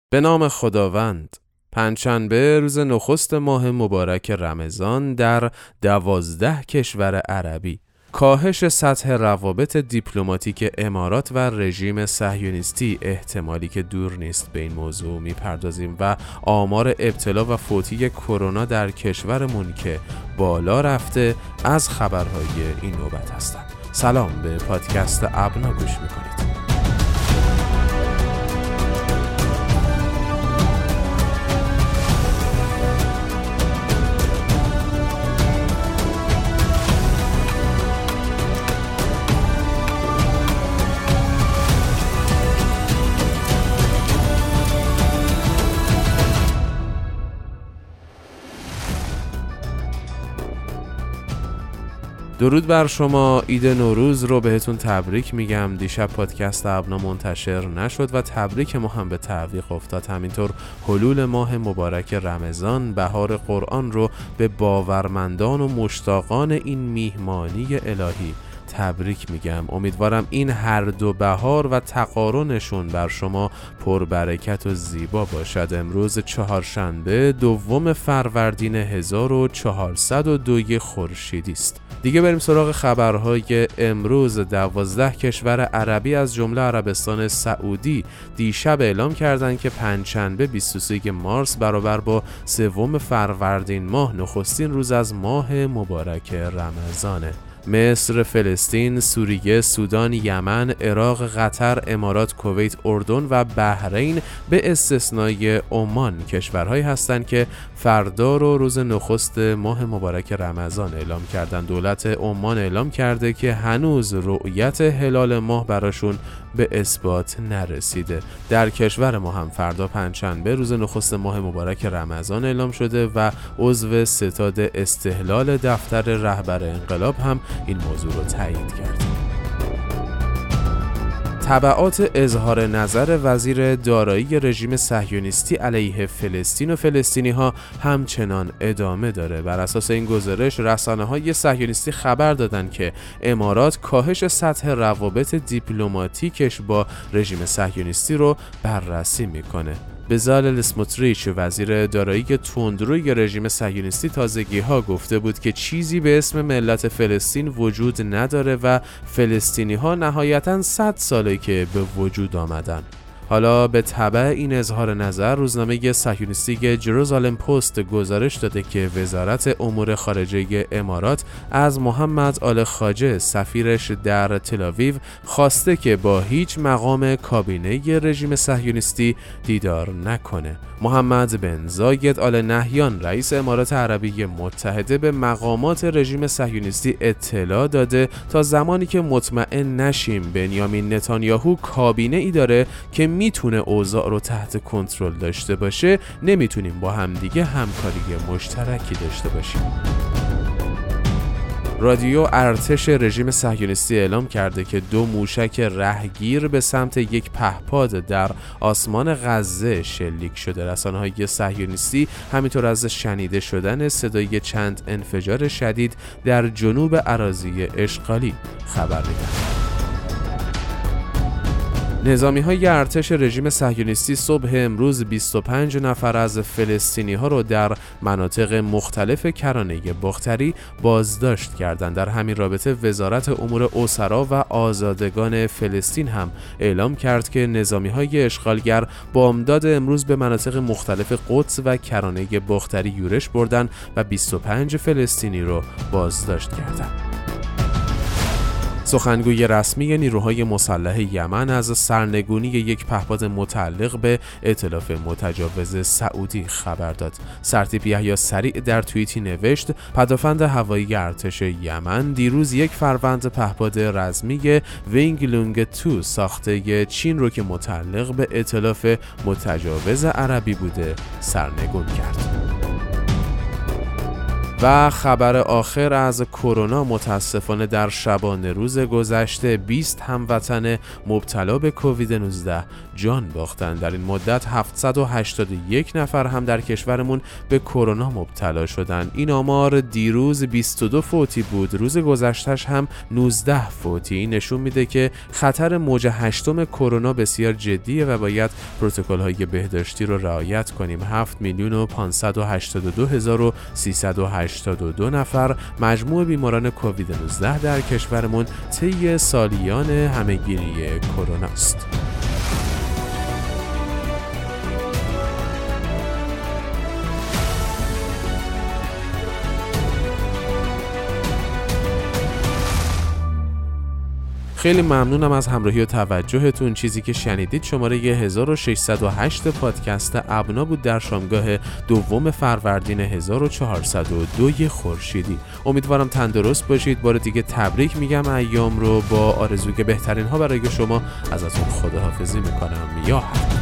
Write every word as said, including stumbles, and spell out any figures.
به نام خداوند. پنجشنبه روز نخست ماه مبارک رمضان در دوازده کشور عربی. کاهش سطح روابط دیپلماتیک امارات و رژیم صهیونیستی، احتمالی که دور نیست به این موضوع میپردازیم و آمار ابتلا و فوتی کرونا در کشورمون که بالا رفته از خبرهای این نوبت هستند. سلام، به پادکست ابنا گوش میکنید. درود بر شما، عید نوروز رو بهتون تبریک میگم. دیشب پادکست ابنا منتشر نشد و تبریک ما هم به تعویق افتاد. همینطور حلول ماه مبارک رمضان، بهار قرآن رو به باورمندان و مشتاقان این میهمانی الهی تبریک میگم. امیدوارم این هر دو بهار و تقارنشون بر شما پربرکت و زیبا باشد. امروز چهارشنبه دوم فروردین هزار و چهارصد و دو خورشیدی است. دیگه بریم سراغ خبرهای امروز. دوازده کشور عربی از جمله عربستان سعودی دیشب اعلام کردند که پنجشنبه بیست و سوم مارس برابر با سوم فروردین ماه نخستین روز از ماه مبارک رمضانه. مصر، فلسطین، سوریه، سودان، یمن، عراق، قطر، امارات، کویت، اردن و بحرین به استثنای عمان کشورهایی هستند که فردا رو روز نخست ماه مبارک رمضان اعلام کردن. دولت عمان اعلام کرده که هنوز رؤیت هلال ماه براشون به اثبات نرسیده. در کشور ما هم فردا پنجشنبه روز نخست ماه مبارک رمضان اعلام شده و عضو ستاد استهلال دفتر رهبر انقلاب هم این موضوع رو تایید کرد. تبعات اظهار نظر وزیر دارایی رژیم صهیونیستی علیه فلسطین و فلسطینی ها همچنان ادامه داره. بر اساس این گزارش رسانه‌های صهیونیستی خبر دادن که امارات کاهش سطح روابط دیپلماتیکش با رژیم صهیونیستی رو بررسی میکنه. بزالل اسموتریچ وزیر دارایی تندروی رژیم صهیونیستی تازگی‌ها گفته بود که چیزی به اسم ملت فلسطین وجود نداره و فلسطینی‌ها نهایتاً صد ساله که به وجود آمدن. حالا به تبع این اظهار نظر روزنامه صهیونیستی جروزالم پست گزارش داده که وزارت امور خارجه امارات از محمد آل خاجه سفیرش در تل‌آویو خواسته که با هیچ مقام کابینه رژیم صهیونیستی دیدار نکنه. محمد بن زاید آل نهیان رئیس امارات عربی متحده به مقامات رژیم صهیونیستی اطلاع داده تا زمانی که مطمئن نشیم بنیامین نتانیاهو کابینه ای داره که میتونه اوضاع رو تحت کنترل داشته باشه، نمیتونیم با همدیگه همکاری مشترکی داشته باشیم. رادیو ارتش رژیم صهیونیستی اعلام کرده که دو موشک رهگیر به سمت یک پهپاد در آسمان غزه شلیک شده. رسانه‌های صهیونیستی همینطور از شنیده شدن صدای چند انفجار شدید در جنوب اراضی اشغالی خبر میدن. نظامی‌های ارتش رژیم صهیونیستی صبح امروز بیست و پنج نفر از فلسطینی‌ها را در مناطق مختلف کرانه باختری بازداشت کردند. در همین رابطه وزارت امور اسرا و آزادگان فلسطین هم اعلام کرد که نظامی‌های اشغالگر بامداد امروز به مناطق مختلف قدس و کرانه باختری یورش بردند و بیست و پنج فلسطینی را بازداشت کردند. سخنگوی رسمی نیروهای مسلح یمن از سرنگونی یک پهپاد متعلق به ائتلاف متجاوز سعودی خبر داد. سرتیپ یحیی سریع در توییتی نوشت: پدافند هوایی ارتش یمن دیروز یک فروند پهپاد رزمی وینگ لونگ دو ساخته چین رو که متعلق به ائتلاف متجاوز عربی بوده سرنگون کرد. و خبر آخر از کرونا، متاسفانه در شبانه روز گذشته بیست هموطن مبتلا به کووید نوزده جان باختند. در این مدت هفتصد و هشتاد و یک نفر هم در کشورمون به کرونا مبتلا شدند. این آمار دیروز بیست و دو فوتی بود، روز گذشتهش هم نوزده فوتی. این نشون میده که خطر موج هشتم کرونا بسیار جدیه و باید پروتکل‌های بهداشتی رو رعایت کنیم. هفت میلیون و پانصد و هشتاد و دو هزار و سیصد و هشتاد و دو نفر مجموع بیماران کووید نوزده در کشورمون طی سالیان همهگیری کرونا است. خیلی ممنونم از همراهی و توجهتون. چیزی که شنیدید شماره هزار و ششصد و هشت پادکست ابنا بود در شامگاه دوم فروردین هزار و چهارصد و دو خورشیدی. امیدوارم تندرست باشید. بار دیگه تبریک میگم ایام رو، با آرزوی که بهترین ها برای شما. ازتون خداحافظی میکنم. یا حق.